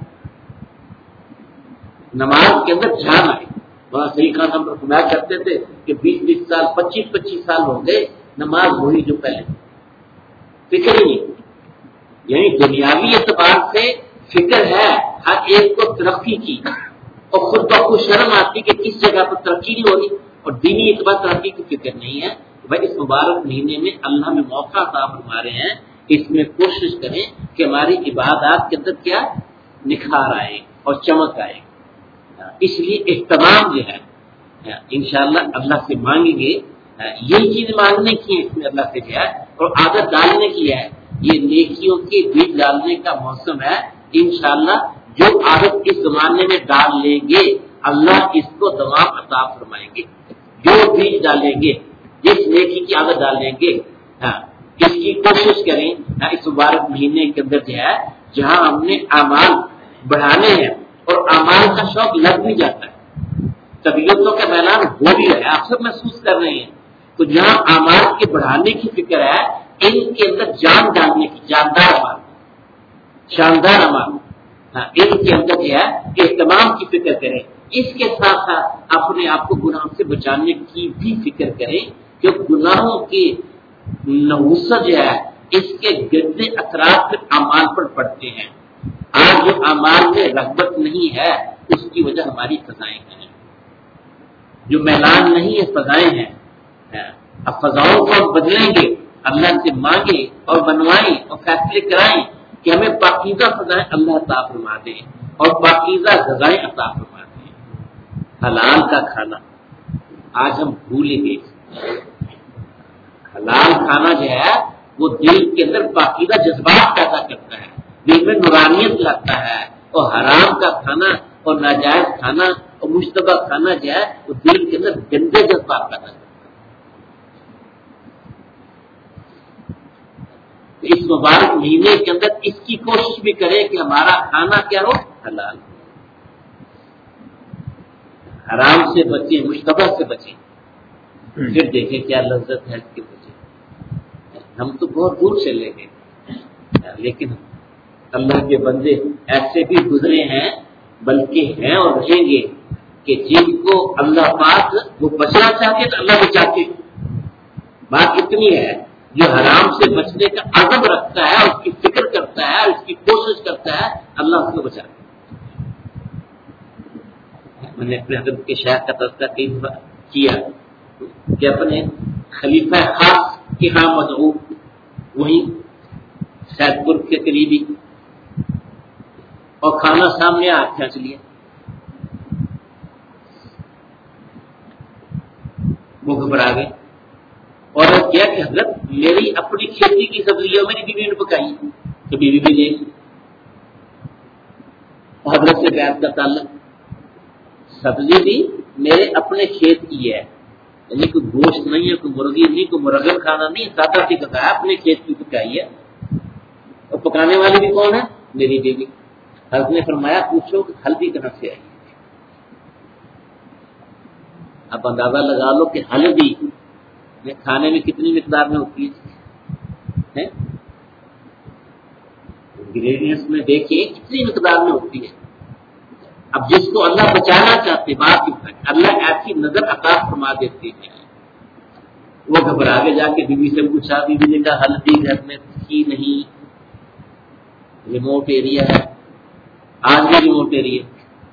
نماز کے اندر جان آئے. وہاں صحیح خان ہم فرمایا کرتے تھے کہ 20 سال 25 سال ہو گئے نماز وہی جو پہلے. فکر ہی نہیں. یعنی دنیاوی اعتبار سے فکر ہے ہر ایک کو ترقی کی، اور خود بخود شرم آتی کہ کس جگہ پر ترقی نہیں ہو رہی، اور دینی اعتبار ترقی کی فکر نہیں ہے. بھائی اس مبارک مہینے میں اللہ میں موقع عطا فرما رہے ہیں، اس میں کوشش کریں کہ ہماری عبادات کے اندر کیا نکھار آئے اور چمک آئے. اس لیے اہتمام جو ہے انشاءاللہ اللہ سے مانگیں گے. یہی چیز مانگنے کی ہے اس میں اللہ سے جو ہے، اور عادت ڈالنے کی ہے. یہ نیکیوں کے بیج ڈالنے کا موسم ہے. انشاءاللہ جو عادت اس زمانے میں ڈال لیں گے اللہ اس کو دوام عطا فرمائیں گے. جو بیج ڈالیں گے، جس نیکی کی عادت ڈالیں گے، اس کی کوشش کریں اس مبارک مہینے کے اندر جو ہے جہاں ہم نے اعمال بڑھانے ہیں اور اعمال کا شوق لگ بھی جاتا ہے، طبیعتوں کا میلان ہو بھی رہا ہے، آپ سب محسوس کر رہے ہیں. تو جہاں اعمال کے بڑھانے کی فکر ہے ان کے اندر جان ڈالنے کی، جاندار عمل، شاندار عمل، ان کے اندر جو ہے اہتمام کی فکر کریں. اس کے ساتھ ساتھ اپنے آپ کو گناہوں سے بچانے کی بھی فکر کریں کہ گناہوں کی نحوست جو ہے اس کے گندے اثرات پھر اعمال پر پڑتے ہیں. آج جو اعمال میں رغبت نہیں ہے اس کی وجہ ہماری فضائیں ہیں. جو میلان نہیں ہے فضائیں ہیں. اب فضاؤں کو ہم بدلیں گے، اللہ سے مانگیں اور بنوائیں اور فیصلے کرائیں کہ ہمیں پاکیزہ فضائیں اللہ عطا فرما دیں اور پاکیزہ غذائیں عطا فرما دیں. حلال کا کھانا آج ہم بھولیں گے. حلال کھانا جو ہے وہ دل کے اندر پاکیزہ جذبات پیدا کرتا ہے، دل میں نورانیت لاتا ہے. اور حرام کا کھانا اور ناجائز کھانا اور مشتبہ کھانا جو ہے وہ دل کے اندر گندے جذبات پیدا کرتا ہے. اس مبارک مہینے کے اندر اس کی کوشش بھی کریں کہ ہمارا کھانا کیا ہو حلال، حرام سے بچیں، مشتبہ سے بچیں. پھر دیکھیں کیا لذت ہے اس کی وجہ. ہم تو بہت دور چلے گئے، لیکن اللہ کے بندے ایسے بھی گزرے ہیں بلکہ ہیں اور رہیں گے کہ جن کو اللہ پاک وہ بچنا چاہتے تو اللہ بچاتے. بات اتنی ہے جو حرام سے بچنے کا عزم رکھتا ہے، اس کی فکر کرتا ہے، اس کی کوشش کرتا ہے، اللہ اس کو بچاتا ہے. میں نے اپنے حضرت کے شیخ کا تذکرہ کیا کہ اپنے خلیفہ خاص کے ہاں مدعو وہیں سید پور کے قریبی، اور کھانا سامنے ہاتھ کھینچ لیا. منہ پر آ گئے اور کیا کہ حضرت میری اپنی کھیتی کی سبزیاں میری بیوی نے پکائی، تو بیوی بھی لے. سے بیعت کا تعلق. سبزی بھی میرے اپنے کھیت کی ہے، یعنی کوئی گوشت نہیں ہے، کوئی مرغی نہیں، کوئی مرغن کھانا نہیں، سادہ سی پکایا اپنے کھیت کی پکائی ہے. اور پکانے والی بھی کون ہے؟ میری بیوی. حضرت نے فرمایا پوچھو کہ ہلدی کہاں سے آئی. اب اندازہ لگا لو کہ ہلدی کھانے میں کتنی مقدار میں ہوتی ہے. انگریڈینٹس میں دیکھیے کتنی مقدار میں ہوتی ہے. اب جس کو اللہ بچانا چاہتے بات اللہ ایسی نظر عطا فرما دیتے ہیں. وہ گھبرا کے جا کے بیوی سے پوچھا، بیوی نے کہا ہلدی گھر میں تھی نہیں، ریموٹ ایریا ہے، آج بھی ریموٹ ایریا،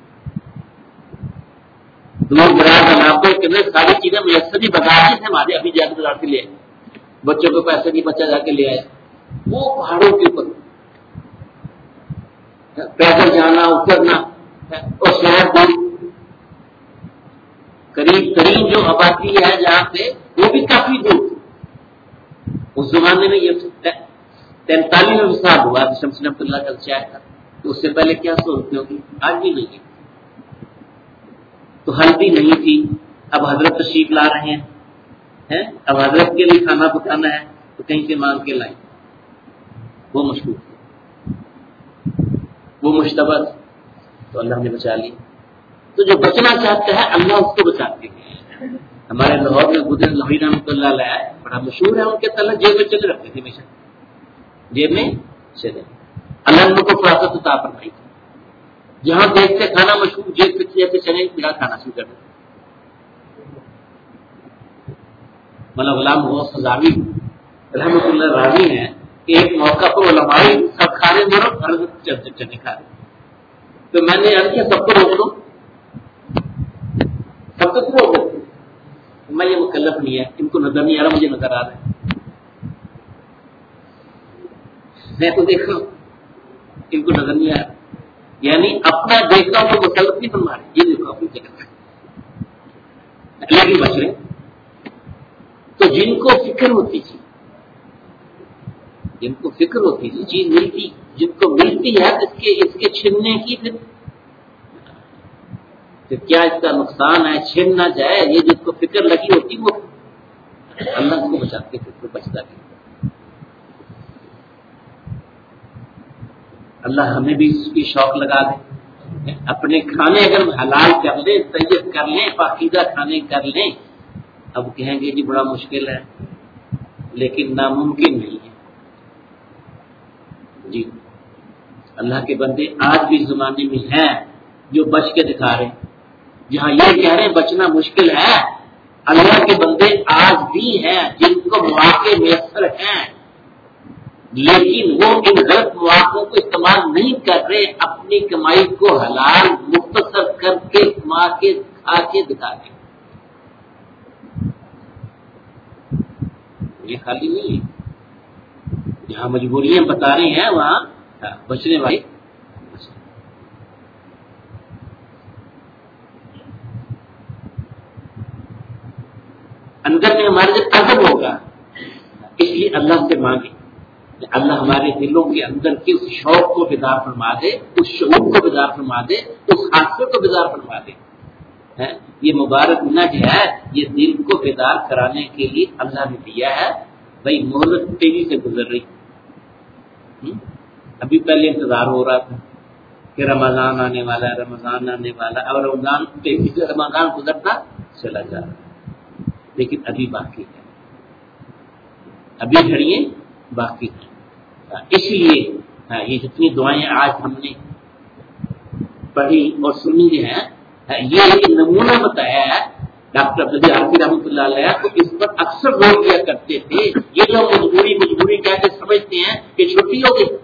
دور دراز علاقوں کے اندر ساری چیزیں میسر ہی بازار سے ہمارے ابھی جا کے بازار سے لے آئے، بچوں کو پیسے نہیں بچہ جا کے لے آئے. وہ پہاڑوں کے اوپر پیدل جانا اترنا، اور شہر دور قریب ترین جو آبادی ہے جہاں پہ وہ بھی کافی دور. اس زمانے میں یہ 43 میں وصال ہوا شمس رحمۃ اللہ کا شہر تھا، تو اس سے پہلے کیا سہولتیں ہوگی؟ آج بھی نہیں ہے. تو ہلدی نہیں تھی. اب حضرت تشریف لا رہے ہیں، اب حضرت کے لیے کھانا پکانا ہے تو کہیں سے مانگ کے لائیں. وہ مشہور وہ مشتبہ، تو اللہ نے بچا لی. تو جو بچنا چاہتا ہے اللہ اس کو بچاتے ہیں. ہمارے لاہور میں گزر لہوی رحمۃ اللہ علیہ بڑا مشہور ہے، ان کے تعلق جیب میں چلے رکھتے تھے، ہمیشہ جیب میں چلے. اللہ نے ان کو فراست عطا فرمائی تھی. جہاں دیکھتے کھانا مشہور جیب سے چلے بلا کھانا شروع کر دیں. مولانا غلام غوث خزاوی رحمۃ اللہ راضی ہیں کہ ایک موقع پر علماء سب کھانے مرو چنے کھا رہے، تو میں نے عرض کیا سب کو روک دو، سب کو روک دو. میں یہ مکلف نہیں ہے، ان کو نظر نہیں آ رہا، مجھے نظر آ رہا ہے، میں تو دیکھ رہا ہوں ان کو نظر نہیں آ رہا. یعنی اپنا دیکھتا ہوں تو مکلف نہیں بنوا رہے. یہ دیکھو اپنی جگہ اللہ کی بچ رہے. تو جن کو فکر ہوتی تھی، جن کو فکر ہوتی تھی چیز ملتی، جن کو ملتی ہے اس کے چھننے کی پھر کیا اس کا نقصان ہے، چھن نہ جائے. یہ جس کو فکر لگی ہوتی وہ اللہ کو بچاتے تھے تو بچتا بھی. اللہ ہمیں بھی اس کی شوق لگا دے. اپنے کھانے اگر حلال کر لیں، طیب کر لیں، پاکیزہ کھانے کر لیں. اب کہیں گے جی بڑا مشکل ہے، لیکن ناممکن نہیں ہے. جی اللہ کے بندے آج بھی زمانے میں ہیں جو بچ کے دکھا رہے ہیں. جہاں یہ کہہ رہے ہیں بچنا مشکل ہے، اللہ کے بندے آج بھی ہیں جن کو مواقع میسر ہیں، لیکن وہ ان غلط مواقعوں کو استعمال نہیں کر رہے. اپنی کمائی کو حلال مختصر کر کے کما کے کھا کے دکھا رہے. یہ خالی نہیں ہے، جہاں مجبوریاں بتا رہے ہیں وہاں بچنے بھائی. اندر میں ہمارے جب عزم ہوگا، اس لیے اللہ سے مانگے کہ اللہ ہمارے دلوں کے اندر کے اس شوق کو بیدار فرما دے، اس شعور کو بیدار فرما دے، اس حادثے کو بیدار فرما دے. یہ مبارک نہ ہے، یہ دل کو بیدار کرانے کے لیے اللہ نے دیا ہے. بھائی مہلت تیزی سے گزر رہی. ابھی پہلے انتظار ہو رہا تھا کہ رمضان آنے والا ہے، رمضان آنے والا، اب رمضان تیزی سے رمضان گزرتا چلا جا رہا ہے، لیکن ابھی باقی ہے، ابھی گھڑیاں باقی ہیں. اس لیے یہ جتنی دعائیں آج ہم نے پڑھی اور سنی ہیں، یہ ایک نمونہ بتایا ہے. ڈاکٹر عبدالعزیز عارفی رحمۃ اللہ علیہ تو اس پر اکثر زور دیا کرتے تھے. یہ جو مجبوری کہہ کے سمجھتے ہیں کہ چھٹی ہو گئی.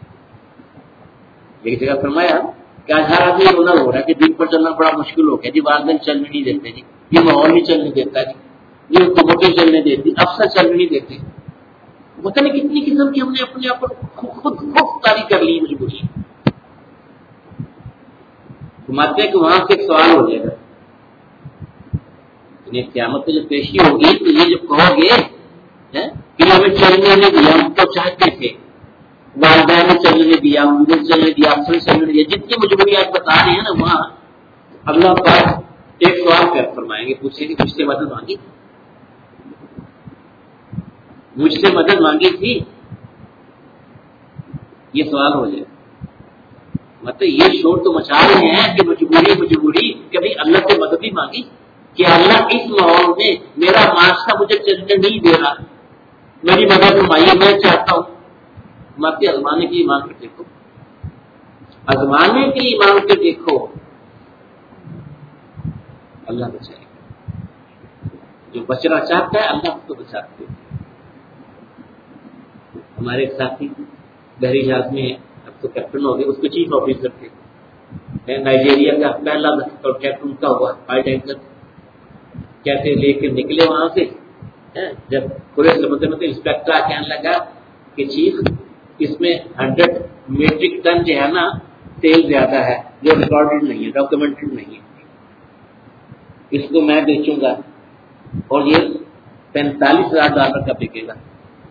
ایک جگہ فرمایا کہ آج ہر آدمی رونا ہو رہا ہے کہ دن پر چلنا بڑا مشکل ہو گیا جی. والدین چلنے نہیں دیتے جی، یہ ماحول نہیں چلنے دیتا جی، یہ حکومتیں چلنے دیتی، افسر چلنے نہیں دیتے. پتہ نہیں کتنی قسم کی ہم نے اپنے آپ پر خود تاری کر لی مجبوری. گھماتے ہیں کہ وہاں سے ایک سوال ہو جائے گا، قیامت میں جب پیشی ہوگی تو یہ جب کہو گے کہ ہمیں چلنے نہیں دیا، ہم تو چاہتے تھے والدین نے چلنے نہیں دیا، مجھے چلنے دیا، افسر نے چلنے دیا، جتنی مجبوری آپ بتا رہے ہیں نا، وہاں اللہ پاک ایک سوال کر فرمائیں گے، پوچھیں گے مجھ سے مدد مانگی، مجھ سے مدد مانگی تھی، یہ سوال ہو جائے. مطلب یہ شور تو مچا رہے ہیں کہ مجبوری کبھی اللہ سے مدد بھی مانگی کہ اللہ اس ماحول میں میرا معاشرہ مجھے چلنے نہیں دے رہا، میری مدد فرمائیے، میں چاہتا ہوں. ماتے آزمانے کے لیے مان کر دیکھو، آزمانے کے لیے مان کر دیکھو، اللہ بچائے گا. جو بچنا چاہتا ہے اللہ اس کو بچاتے. ہمارے ایک ساتھی بحری جہاز میں اب تو کیپٹن ہو گئے، اس کو چیف آفیسر تھے، نائجیریا کا پہلا کیپٹن کا ہوا ہائی ٹینکر. کیسے لے کے نکلے وہاں سے، جب پورے سمندر میں انسپیکٹر آ کہنے لگا کہ چیف اس میں 100 میٹرک ٹن جو ہے نا تیل زیادہ ہے، جو ریکارڈڈ نہیں ہے، ڈاکومنٹڈ نہیں ہے، اس کو میں بیچوں گا اور یہ $45,000 کا بکے گا.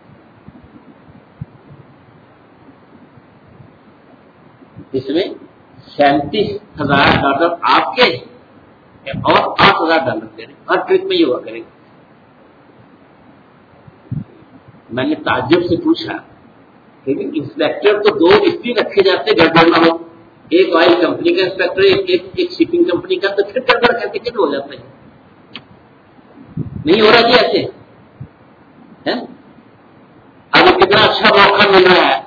اس میں $37,000 آپ کے اور $8,000 دے رہے، ہر ٹرپ میں یہ ہوا کرے گا. میں نے تعجب سے پوچھا لیکن انسپیکٹر تو دو اس لیے رکھے جاتے گڑبڑ نہ ہو، ایک آئل کمپنی کا انسپیکٹر، ایک شپنگ کمپنی کا، تو پھر گڑبڑ کر کے ہو جاتا ہے. نہیں ہو رہا جی ایسے. اب کتنا اچھا موقع مل رہا ہے،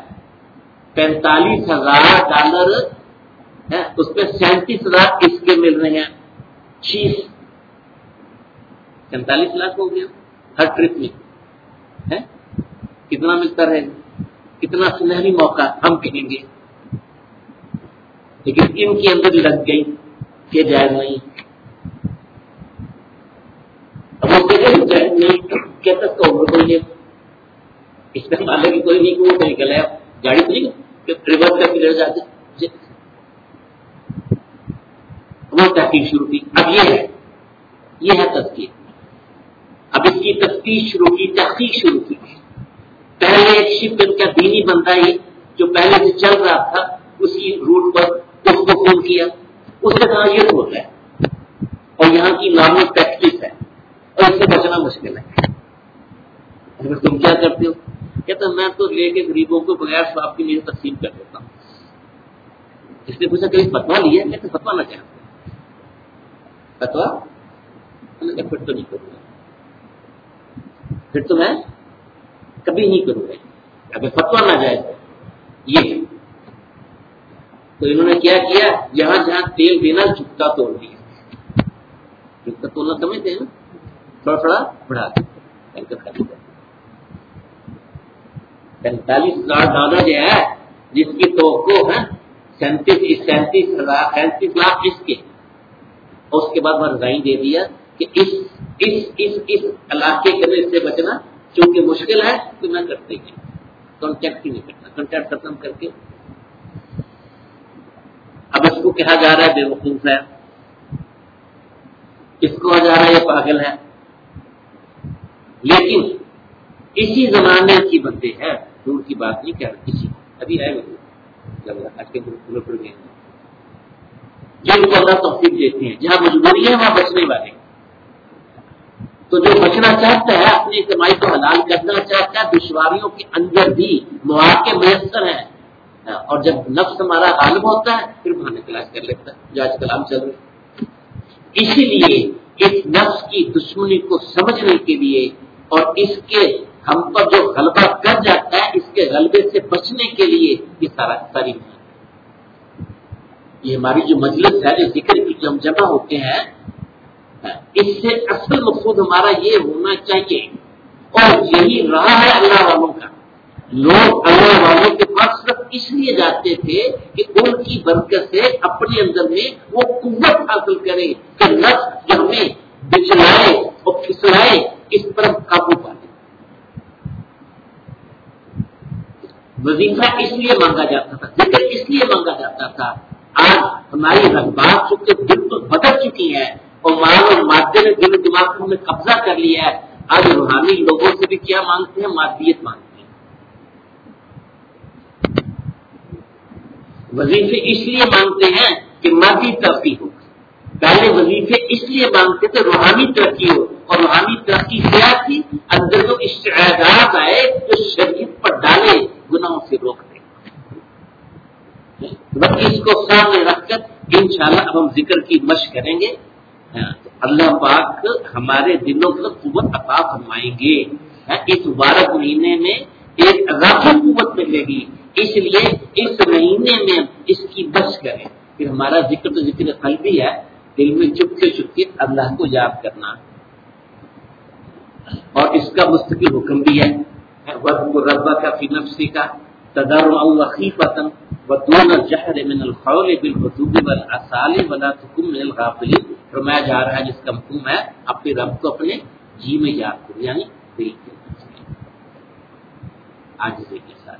$45,000 اس میں 37,000 اس کے مل رہے ہیں. چیز 45 لاکھ ہو گیا ہر ٹرپ میں. کتنا ملتا رہے گا، کتنا سنہری موقع ہم کہیں گے. لیکن ان کے اندر لگ گئی کہ جائز نہیں. اب وہ جائز نہیں کہتا تو کوئی نہیں، اس میں مانے کی کوئی نہیں کہ وہ نکل ہے گاڑی تو نہیں کہ ریورس کر کے لے جاتے. وہ تحقیق شروع کی. اب یہ ہے تذکیر. اب اس کی تفتیش شروع کی، تحقیق شروع کی. پہلے ایک شپ کا دینی بندہ ہی جو پہلے سے چل رہا تھا اسی روٹ پر اس کو فون کیا، اس نے کہا یہ روٹ ہے اور یہاں کی نارمل پریکٹس ہے اور اس سے بچنا مشکل ہے. تم کیا کرتے ہو؟ کہتا میں تو لے کے غریبوں کو بغیر سواب کی میری تقسیم کر دیتا ہوں. اس نے پوچھا کبھی فتوا لیا؟ کہتے فتوا نہ چاہتے. فتوا پھر تو نہیں کروں گا، پھر تو میں کبھی نہیں کروں گا اگر فتوا نہ جائے. یہ تو انہوں نے کیا کیا، جہاں جہاں تیل دینا جھکتا توڑ دیا. جھکتا توڑنا سمجھتے ہیں نا، تھوڑا تھوڑا بڑھا دیا. $45,000 جو ہے جس کی توقع ہے 37 لاکھ اس کے، اور اس کے بعد وہ رضائی دے دیا کہ اس علاقے کے اندر اس سے بچنا چونکہ مشکل ہے تو میں کرتے ہی کانٹیکٹ ہی نہیں کرتا. کانٹیکٹ ختم کر کے اب اس کو کہا جا رہا ہے بے وقوف ہے، اس کو کہا جا رہا ہے یہ پاگل ہے. لیکن اسی زمانے کی بندے ہیں، دور کی بات نہیں کر رہے، اسی ابھی ہے آج کے پڑ گئے جن کو اللہ توفیق دیتے ہیں. جہاں مجبوری ہے وہاں بچنے والے. تو جو بچنا چاہتا ہے، اپنی کمائی کو حلال کرنا چاہتا ہے، دشواریوں کے اندر بھی مواقع میسر ہیں، اور جب نفس ہمارا غالب ہوتا ہے پھر بہانے تلاش کر لیتا ہے جو آج کلام چل رہے. اسی لیے اس نفس کی دشمنی کو سمجھنے کے لیے اور اس کے ہم پر جو غلبہ کر جاتا ہے اس کے غلبے سے بچنے کے لیے یہ ساری یہ ہماری جو مجلس ہے، جو ذکر کی جو ہم جمع ہوتے ہیں، اس سے اصل مقصود ہمارا یہ ہونا چاہیے. اور یہی رہا ہے اللہ والوں کا. لوگ اللہ والوں کے پاس صرف اس لیے جاتے تھے کہ ان کی برکت سے اپنے اندر میں وہ قوت حاصل کرے کہ نفس جو ہمیں بچلائے اور پھسلائے اس پر قابو پائے. وظیفہ اس لیے مانگا جاتا تھا، ذکر اس لیے مانگا جاتا تھا. آج ہماری رغبات چونکہ بالکل بدل چکی ہے اور مال اور مادے نے دل و دماغ کو ہمیں قبضہ کر لیا ہے. آج روحانی لوگوں سے بھی کیا مانگتے ہیں؟ مادیت مانگتے ہیں. وظیفے اس لیے مانگتے ہیں کہ مادی ترقی ہو. پہلے وظیفے اس لیے مانگتے تھے روحانی ترقی ہو, اور روحانی ترقی کیا تھی؟ اندر جو استعداد آئے جو شریعت پر ڈالے گناہوں سے روک دے. بس اس کو سامنے رکھ کر انشاءاللہ اب ہم ذکر کی مشق کریں گے. اللہ پاک ہمارے دلوں کو قوت عطا فرمائیں گے. اس مبارک مہینے میں ایک اضافی قوت ملے گی. اس لیے اس مہینے میں اس کی بچ کریں کہ ہمارا ذکر تو ذکر قلبی ہے, دل میں چپکے چپکے اللہ کو یاد کرنا, اور اس کا مستقل حکم بھی ہے وَاذْكُرْ رَبَّكَ فِي نَفْسِكَ تَضَرُّعًا وَخِيفَةً وَدُونَ الْجَهْرِ مِنَ الْقَوْلِ بِالْغُدُوِّ وَالْآصَالِ وَلَا تَكُن مِنَ الْغَافِلِينَ. فرمایا جا رہا ہے جس کا مفہوم ہے اپنے رب کو اپنے جی میں یاد کرو, یعنی دل کے عاجزی کے ساتھ,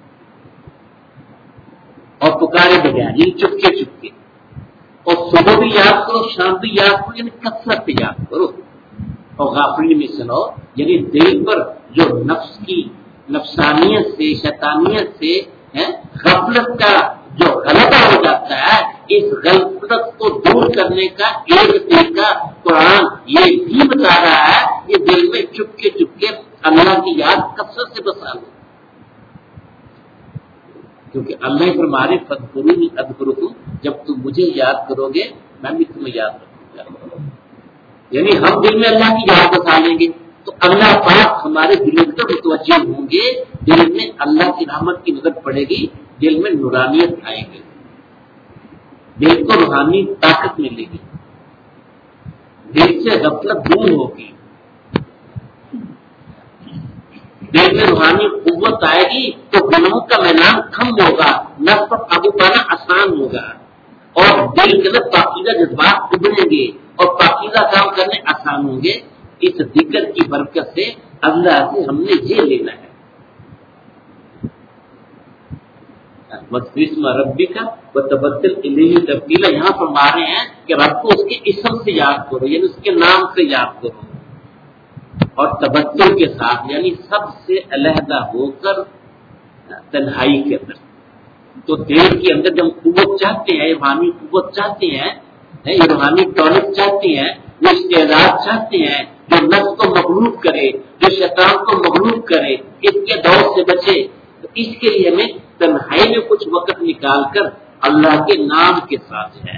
اور پکارے بغیر یعنی چپکے چپکے, اور صبح بھی یاد کرو شام بھی یاد کرو یعنی کثرت سے یاد کرو. اور غافلی میں سنو یعنی دل پر جو نفس کی نفسانیت سے شیطانیت سے غفلت کا جو غلبہ ہو جاتا ہے, اس غفلت کو دور کرنے کا ایک طریقہ قرآن یہ بھی بتا رہا ہے کہ دل میں چپکے چپکے اللہ کی یاد کثرت سے بسا لو, کیونکہ اللہ فرمارے فَاذْكُرُونِی أَذْكُرْکُم, جب تم مجھے یاد کرو گے میں بھی تمہیں یاد رکھوں گا. یعنی ہم دل میں اللہ کی یاد بسا لیں گے تو اللہ پاک ہمارے دلوں کی طرف متوجہ ہوں گے, دل میں اللہ کی رحمت کی نظر پڑے گی, دل میں نورانیت آئے گی, دل کو روحانی طاقت ملے گی, دل سے غفلت دور ہوگی, دل میں روحانی قوت آئے گی تو گناہوں کا میدان کم ہوگا, نفس پر قابو پانا آسان ہوگا, اور دل کے اندر پاکیزہ جذبات ابھریں گے اور پاکیزہ کام کرنے آسان ہوں گے. اس ذکر کی برکت سے اللہ سے ہم نے یہ لینا ہے. وَاسْمَ رَبِّكَ وَتَبَتَّلْ إِلَيْهِ تَبْتِيلًا, یہاں فرما رہے ہیں کہ رب کو اس کے اسم سے یاد کرو, یعنی اس کے نام سے یاد کرو, اور تبتل کے ساتھ یعنی سب سے علیحدہ ہو کر تنہائی کے اندر. تو دل کے اندر جب قوت چاہتے ہیں, روحانی قوت چاہتے ہیں, روحانی دولت چاہتے ہیں, وہ استعداد چاہتے ہیں جو نفس کو مغلوب کرے, جو شیطان کو مغلوب کرے, اس کے دور سے بچے, تو اس کے لیے ہمیں تنہائی میں کچھ وقت نکال کر اللہ کے نام کے ساتھ ہے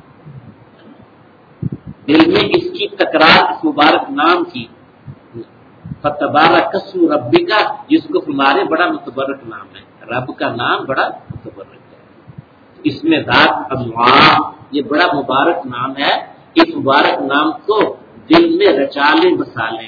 دل میں اس کی تکرار, اس مبارک نام کی, فَتَبَارَكَ اسْمُ رَبِّكَ, جس کو ہمارے بڑا متبرک نام ہے, رب کا نام بڑا متبرک ہے. اس میں ذات اللہ یہ بڑا مبارک نام ہے, اس مبارک نام کو دل میں رچا لیں بسا لیں.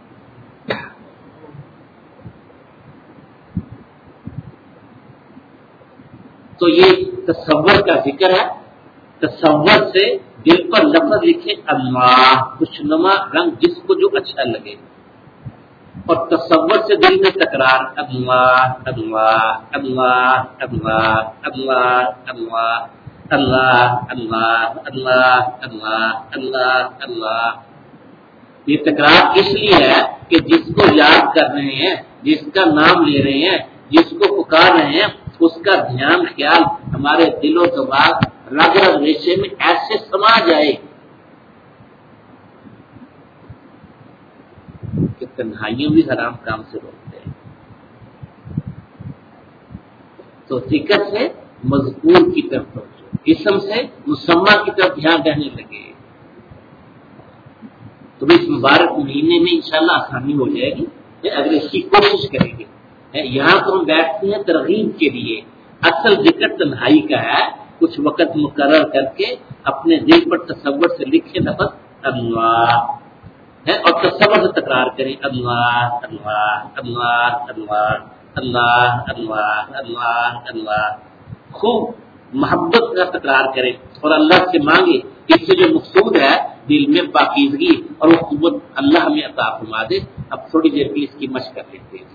تو یہ تصور کا ذکر ہے. تصور سے دل پر لفظ لکھے اللہ, خوشنما رنگ جس کو جو اچھا لگے, اور تصور سے دل میں تکرار اللہ اللہ اللہ اللہ اللہ اللہ اللہ اللہ اللہ اللہ اللہ اللہ. یہ تکرار اس لیے ہے کہ جس کو یاد کر رہے ہیں, جس کا نام لے رہے ہیں, جس کو پکار رہے ہیں, اس کا دھیان خیال ہمارے دل و دماغ رگ رگ ریشے میں ایسے سما جائے کہ تنہائیوں بھی حرام کام سے روکتے ہیں. تو ذکر سے مذکور کی طرف توجہ, اسم سے مسمى کی طرف دھیان رہنے لگے, تو اس مبارک مہینے میں انشاءاللہ آسانی ہو جائے گی اگر اس کی کوشش کریں گے. یہاں تو ہم بیٹھتے ہیں ترغیب کے لیے, اصل ذکر تنہائی کا ہے. کچھ وقت مقرر کر کے اپنے دل پر تصور سے لکھے لفظ اللہ ہے, اور تصور سے تکرار کریں اللہ اللہ اللہ اللہ اللہ اللہ اللہ اللہ. خوب محبت کا تکرار کریں اور اللہ سے مانگے. اس سے جو مقصود ہے دل میں پاکیزگی اور وہ قوت اللہ ہمیں عطا فرما دے. اب تھوڑی دیر کے لیے اس کی مشق کر لیتے ہیں.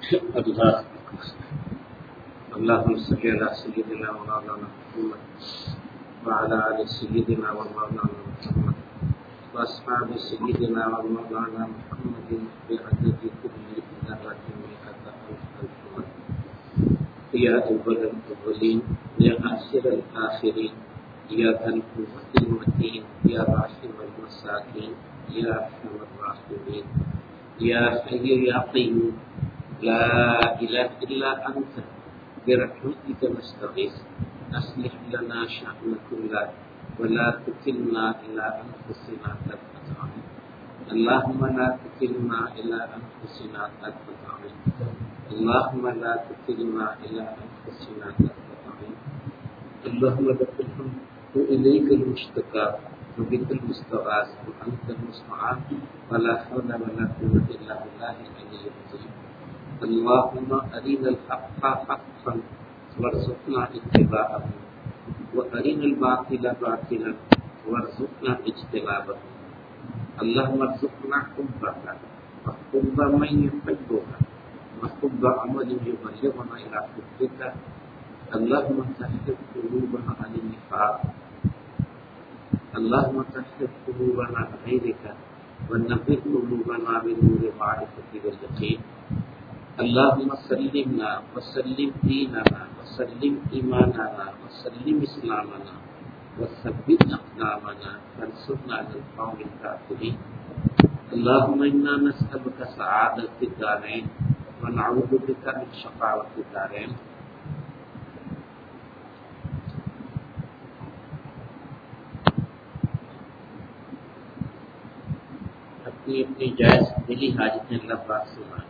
اللهم صل على سيدنا ومولانا محمد وعلى آل سيدنا ومولانا محمد وأصحاب سيدنا ومولانا محمد بعدد كل ذرة مئة ألف مرة. يا أول الأولين يا آخر الآخرين يا ذا القوة المتين يا راحم المساكين يا أرحم الراحمين يا حي يا قيوم لا إله إلا أنت برحمتك نستغيث أصلح لنا شأننا كله ولا تكلنا إلى أنفسنا طرفة عين. اللهم لا تكلنا إلى أنفسنا طرفة عين. اللهم لا تكلنا إلى أنفسنا طرفة عين. اللهم لك الحمد وإليك المشتكى وبك المستغاث وأنت المستعان ولا حول ولا قوة إلا بالله العلي العظيم. اللهم أرنا الحق حقا وارزقنا اتباعه وأرنا الباطل باطلا وارزقنا اجتنابه. اللهم ارزقنا حبك وحب من يحبك وحب عمل يبلغنا إلى حبك. اللهم طهر قلوبنا عن النفاق. اللهم طهر قلوبنا عن غيرك ونقض قلوبنا بنور معرفتك واليقين. اللهم سلمنا وسلم ديننا وسلم إيماننا وسلم إسلامنا وثبت أقدامنا وانصرنا على القوم الكافرين. اللهم إنا نسألك سعادة الدارين ونعوذ بك من شقاوة الدارين. اپنی اپنی جائز دلی حاجتیں اللہ پاک سے مانگیں.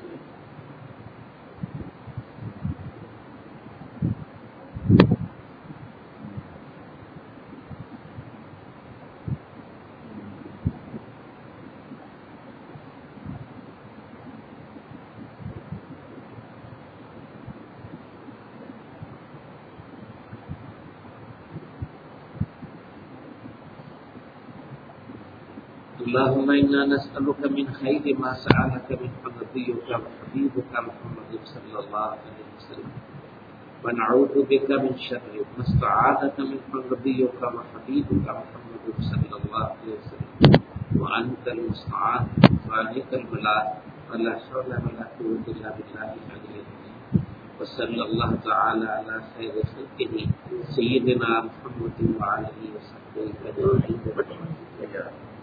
اللهم إنا نسألك من خير ما سألك منه نبيك وحبيبك محمد صلى الله عليه وسلم ونعوذ بك من شر ما استعاذك منه نبيك وحبيبك محمد صلى الله عليه وسلم وأنت المستعان وعليك البلاء ولا حول ولا قوة إلا بالله العلي العظيم. وصلى الله تعالى على خير خلقه سيدنا محمد وعلى آله وصحبه أجمعين.